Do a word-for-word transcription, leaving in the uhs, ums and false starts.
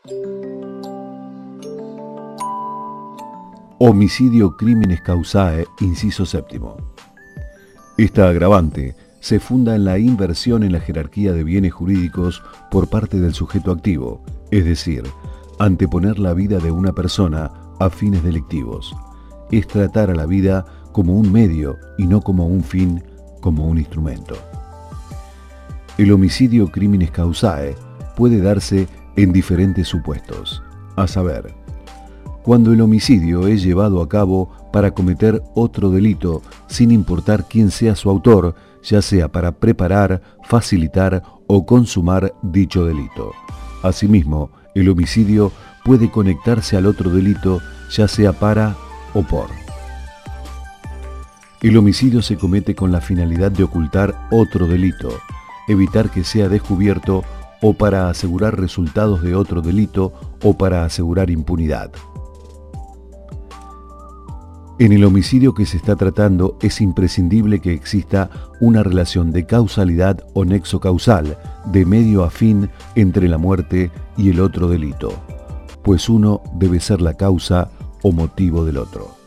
Homicidio criminis causae, inciso séptimo. Esta agravante se funda en la inversión en la jerarquía de bienes jurídicos por parte del sujeto activo, es decir, anteponer la vida de una persona a fines delictivos. Es tratar a la vida como un medio y no como un fin, como un instrumento. El homicidio criminis causae puede darse en diferentes supuestos, a saber, cuando el homicidio es llevado a cabo para cometer otro delito sin importar quién sea su autor, ya sea para preparar, facilitar o consumar dicho delito. Asimismo, el homicidio puede conectarse al otro delito, ya sea para o por. El homicidio se comete con la finalidad de ocultar otro delito, evitar que sea descubierto o para asegurar resultados de otro delito o para asegurar impunidad. En el homicidio que se está tratando es imprescindible que exista una relación de causalidad o nexo causal, de medio a fin entre la muerte y el otro delito, pues uno debe ser la causa o motivo del otro.